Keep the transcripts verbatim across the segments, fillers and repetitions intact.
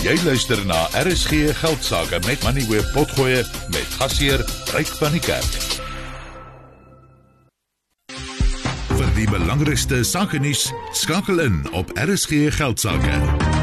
Jy luister na R S G Geldsaake met Money Web Potgoe met gasheer Ryk van die Kerk. Vir die belangrikste sake nuus, skakel in op R S G Geldsaake.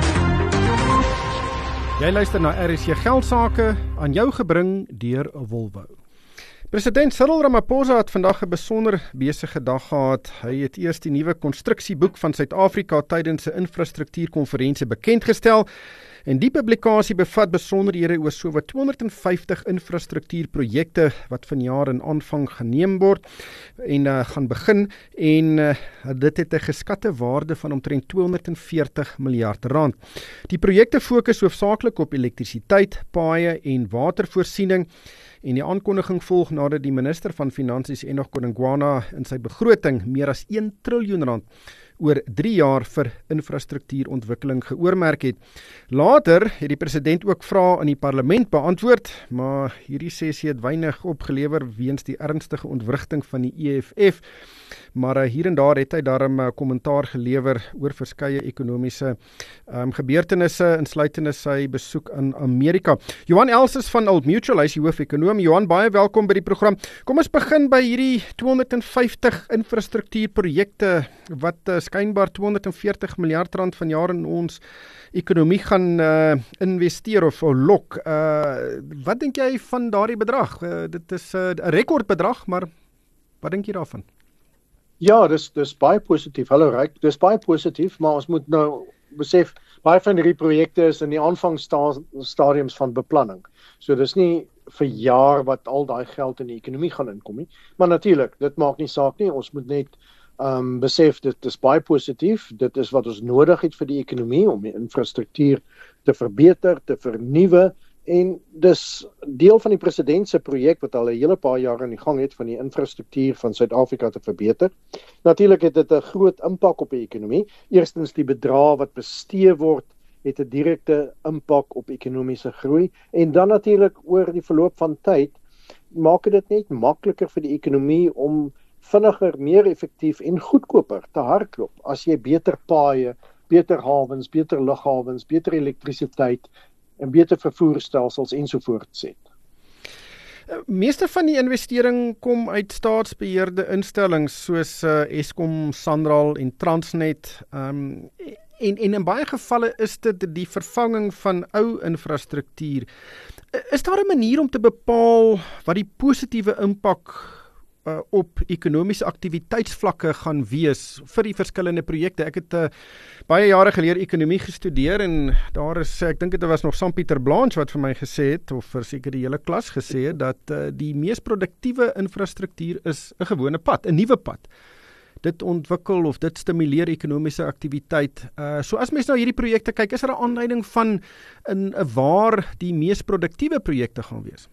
Jy luister na R S G Geldsaake, aan jou gebring deur Volvo. President Cyril Ramaphosa het vandag 'n besonder besige dag gehad. Hy het eers die nuwe konstruksieboek van Suid-Afrika tydens 'n infrastruktuurkonferensie bekendgestel. En die publikasie bevat besonderhede oor sowat tweehonderd vyftig infrastruktuurprojekte wat vanjaar in aanvang geneem word en uh, gaan begin. En uh, dit het 'n geskatte waarde van omtrent tweehonderd veertig miljard rand. Die projekte fokus hoofsaaklik op elektrisiteit, paaie en watervoorsiening. En die aankondiging volg nadat die minister van Finansies Enoch Godongwana in sy begroting meer as een triljoen rand oor drie jaar vir infrastruktuurontwikkeling geoormerk het. Later het die president ook vrae in die parlement beantwoord, maar hierdie sessie het weinig opgelewer weens die ernstige ontwrigting van die E F F. Maar hier en daar het hy daarom 'n kommentaar gelewer oor verskeie ekonomiese um, gebeurtenisse, insluitende sy besoek in Amerika. Johan Elses van Old Mutual, hy is die hoof-ekonoom. Johan, baie welkom by die program. Kom ons begin by hierdie tweehonderd vyftig infrastruktuurprojekte wat uh, skynbaar tweehonderd veertig miljard rand van jaar in ons ekonomie gaan uh, investeer of lok. Uh, wat dink jy van daardie bedrag? Uh, dit is 'n uh, rekordbedrag, maar wat dink jy daarvan? Ja, dis dis baie positief. Hallo Ryk, dis baie positief, maar ons moet nou besef, baie van hierdie projekte is in die aanvangsstadiums van beplanning. So dis nie vir jaar wat al daai geld in die ekonomie gaan inkom nie. Maar natuurlik, dit maak nie saak nie. Ons moet net um, besef, dit is baie positief. Dit is wat ons nodig het vir die ekonomie om die infrastruktuur te verbeter, te vernuwe. En dis deel van die president se projek wat al 'n hele paar jaar in die gang het van die infrastruktuur van Suid-Afrika te verbeter. Natuurlik het dit 'n groot impak op die ekonomie. Eerstens die bedrag wat bestee word het 'n direkte impak op ekonomiese groei en dan natuurlik oor die verloop van tyd maak dit net makliker vir die ekonomie om vinniger, meer effektief en goedkoper te hardloop as jy beter paaie, beter hawens, beter lughawens, beter elektrisiteit en beter vervoerstelsels ensovoorts het. Meeste van die investering kom uit staatsbeheerde instellings soos uh, Eskom, Sanral en Transnet. Um, en, en in baie gevalle is dit die vervanging van ou infrastruktuur. Is daar 'n manier om te bepaal wat die positiewe impak uh, op ekonomiese aktiwiteitsvlakke gaan wees vir die verskillende projekte? Ek het uh, baie jare gelede ekonomie gestudeer en daar is, ek dink dit was nog Sam Pieter Blanche wat vir my gesê het, of vir seker die hele klas gesê het, dat uh, die mees produktiewe infrastruktuur is 'n gewone pad, 'n nuwe pad. Dit ontwikkel of dit stimuleer ekonomiese aktiwiteit. Uh, so as mens nou hierdie projekte kyk, is daar 'n aanduiding van in waar die mees produktiewe projekte gaan wees?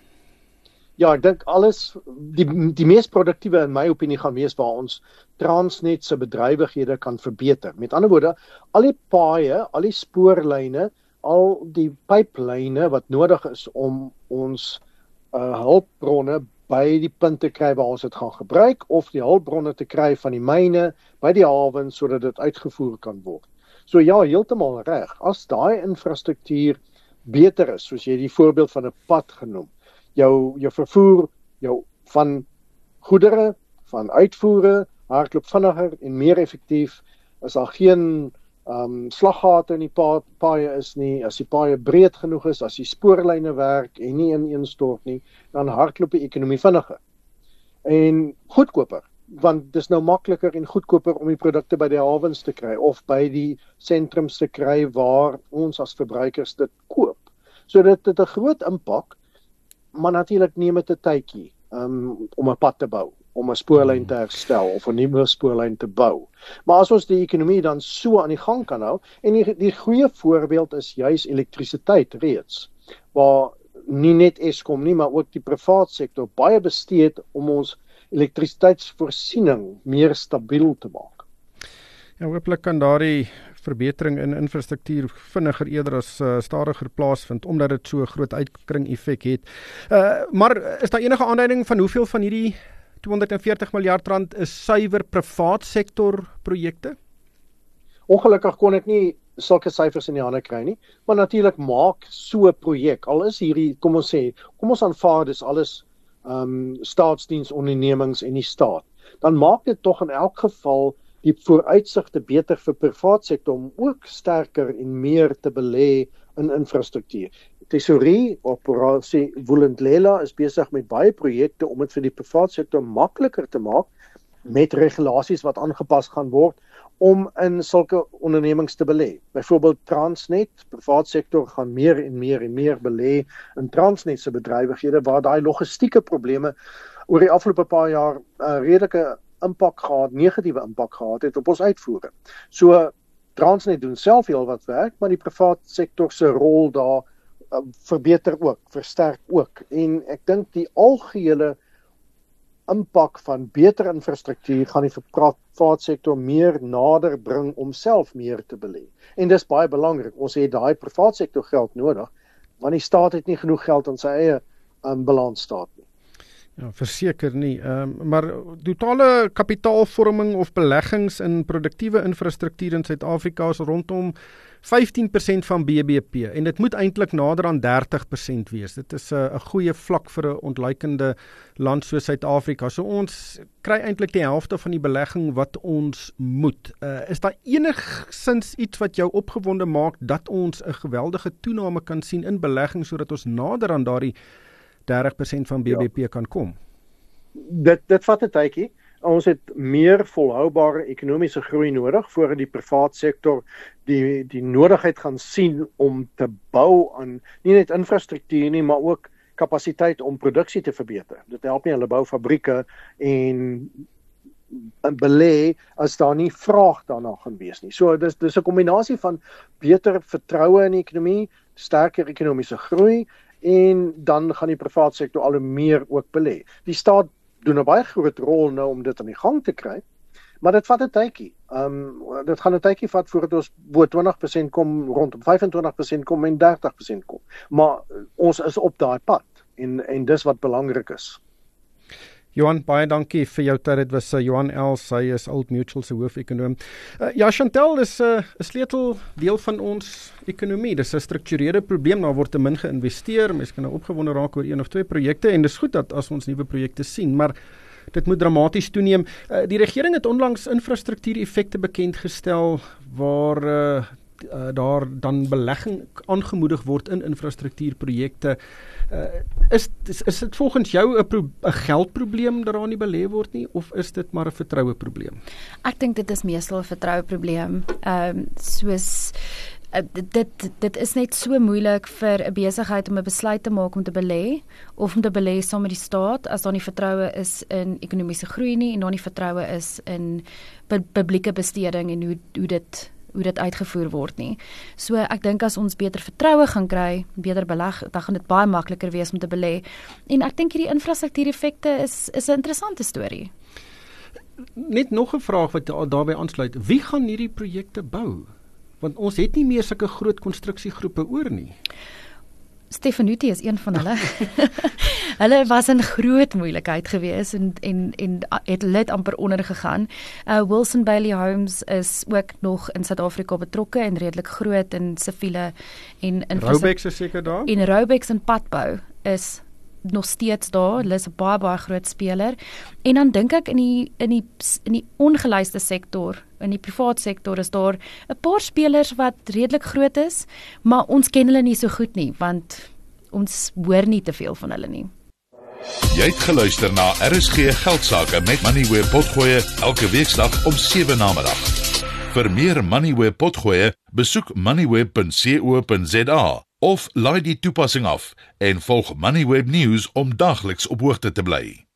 Ja, ek dink alles, die, die mees produktiewe in my opinie gaan wees waar ons Transnet se bedrywighede kan verbeter. Met ander woorde, al die paaie, al die spoorlyne, al die pyplyne wat nodig is om ons uh, hulpbronne by die punt te kry waar ons dit gaan gebruik, of die hulpbronne te kry van die myne, by die hawens, sodat dit uitgevoer kan word. So ja, heeltemal reg. As daai infrastruktuur beter is, soos jy die voorbeeld van 'n pad genoem, jou jou vervoer, jou van goedere, van uitvoere, hardloop vinniger en meer effektief, as daar geen um, slaggate in die pa, paaie is nie, as die paaie breed genoeg is, as die spoorlyne werk en nie ineenstort nie, dan hardloop die ekonomie vinniger. En goedkoper, want dis nou makliker en goedkoper om die produkte by die hawens te kry, of by die sentrums te kry waar ons as verbruikers dit koop. So dit het 'n groot impak, maar natuurlik neem dit 'n tydjie um, om 'n pad te bou, om 'n spoorlyn te herstel of 'n nuwe spoorlyn te bou. Maar as ons die ekonomie dan so aan die gang kan hou, en die, die goeie voorbeeld is juis elektrisiteit reeds, waar nie net Eskom nie, maar ook die privaat sektor baie bestee het om ons elektrisiteitsvoorsiening meer stabiel te maak. Ja, hopelik kan daardie verbetering in infrastruktuur vinniger eerder as uh, stadiger plaasvind, omdat dit so 'n groot uitkring effek het. Uh, maar is daar enige aanduiding van hoeveel van hierdie tweehonderd veertig miljard rand is suiwer privaat sektor projekte? Ongelukkig kon ek nie sulke syfers in die hande kry nie, maar natuurlik maak so 'n projek, al is hierdie, kom ons sê, kom ons aanvaar dis alles um, staatsdiensondernemings en die staat, dan maak dit tog in elk geval die vooruitsigte beter vir privaat sektor om ook sterker en meer te belê in infrastruktuur. Tesourie, operasie Vulindlela is besig met baie projekte om dit vir die privaat sektor makliker te maak met regulasies wat aangepas gaan word om in sulke ondernemings te belê. Byvoorbeeld Transnet, privaat sektor gaan meer en meer en meer belê in Transnet se bedrywighede waar daai logistieke probleme oor die afgelope paar jaar 'n uh, redelike impak gehad, negatiewe impak gehad het op ons uitvoere. So Transnet doen self heel wat werk, maar die privaat sektor se rol daar uh, verbeter ook, versterk ook. En ek dink die algehele impak van beter infrastruktuur gaan die privaat sektor meer nader bring om self meer te belê. En dis baie belangrik. Ons het daai privaat sektor geld nodig, want die staat het nie genoeg geld in sy eie um, balansstaat nie. Ja, verseker nie. Um, maar totale kapitaalvorming of beleggings in produktiewe infrastruktuur in Suid-Afrika is rondom vyftien persent van B B P en dit moet eintlik nader aan dertig persent wees. Dit is 'n goeie vlak vir 'n ontluikende land soos Suid-Afrika. So ons kry eintlik die helfte van die belegging wat ons moet. Uh, is daar enigsins iets wat jou opgewonde maak dat ons 'n geweldige toename kan sien in belegging sodat ons nader aan daardie dertig persent van B B P ja. kan kom? Dit dit vat 'n tydjie. Ons het meer volhoubare ekonomiese groei nodig voordat die privaat sektor die die nodigheid gaan sien om te bou aan nie net infrastruktuur nie, maar ook kapasiteit om produksie te verbeter. Dit help nie hulle bou fabrieke en belê as daar nie vraag daarna gaan wees nie. So dis dis 'n kombinasie van beter vertroue in die ekonomie, sterker ekonomiese groei en dan gaan die privaat sektor al hoe meer ook belê. Die staat doen 'n baie groot rol nou om dit aan die gang te kry, maar dit vat 'n tydjie. Um, dit gaan 'n tydjie vat voordat ons bo twintig persent kom, rondom vyf en twintig persent kom en dertig persent kom. Maar ons is op daai pad en en dis wat belangrik is. Johan, baie dankie vir jou tyd. Dit was uh, Johan Els, hy is Old Mutual se hoofekonoom. Uh, ja, Chantel, is 'n uh, sleutel deel van ons ekonomie. Dis 'n strukturele probleem, daar word te min geïnvesteer. Mense kan nou opgewonde raak oor een of twee projekte en dis goed dat as ons nuwe projekte sien, maar dit moet dramaties toeneem. Uh, die regering het onlangs infrastruktuur-effekte bekend gestel waar uh, uh, daar dan belegging aangemoedig word in infrastruktuurprojekte. Uh, is, is, is dit volgens jou 'n geldprobleem dat daar nie belê word nie, of is dit maar 'n vertroue probleem? Ek dink dit is meestal 'n vertroue probleem. Ehm um, soos uh, dit dit is net so moeilik vir 'n besigheid om 'n besluit te maak om te belê of om te belê saam met die staat as daar nie vertroue is in ekonomiese groei nie en daar nie vertroue is in publieke besteding en hoe hoe dit hoe dit uitgevoer word nie. So ek dink as ons beter vertroue gaan kry, beter beleg, dan gaan dit baie makliker wees om te belê. En ek dink hierdie infrastruktuureffekte is is 'n interessante storie. Net nog 'n vraag wat daarbey aansluit. Wie gaan hierdie projekte bou? Want ons het nie meer sulke groot konstruksiegroepe oor nie. Stefanuti is een van hulle. Hulle was in groot moeilikheid gewees en en en het lid amper onder gegaan. Uh, Wilson Bailey Homes is ook nog in Suid-Afrika betrokke en redelik groot in siviele en in Raubex is seker daar. En Raubex en padbou is nog steeds daar. Hulle is 'n baie baie groot speler. En dan dink ek in die in die in die ongelyste sektor, in die privaat sektor is daar 'n paar spelers wat redelik groot is, maar ons ken hulle nie so goed nie, want ons hoor nie te veel van hulle nie. Jy het geluister na R S G Geldsaake met Moneyweb Potgoe elke weeksdag om sewe namiddag. Vir meer Moneyweb Potgoe, besoek moneyweb punt co punt za of laai die toepassing af en volg Moneyweb News om dagliks op hoogte te bly.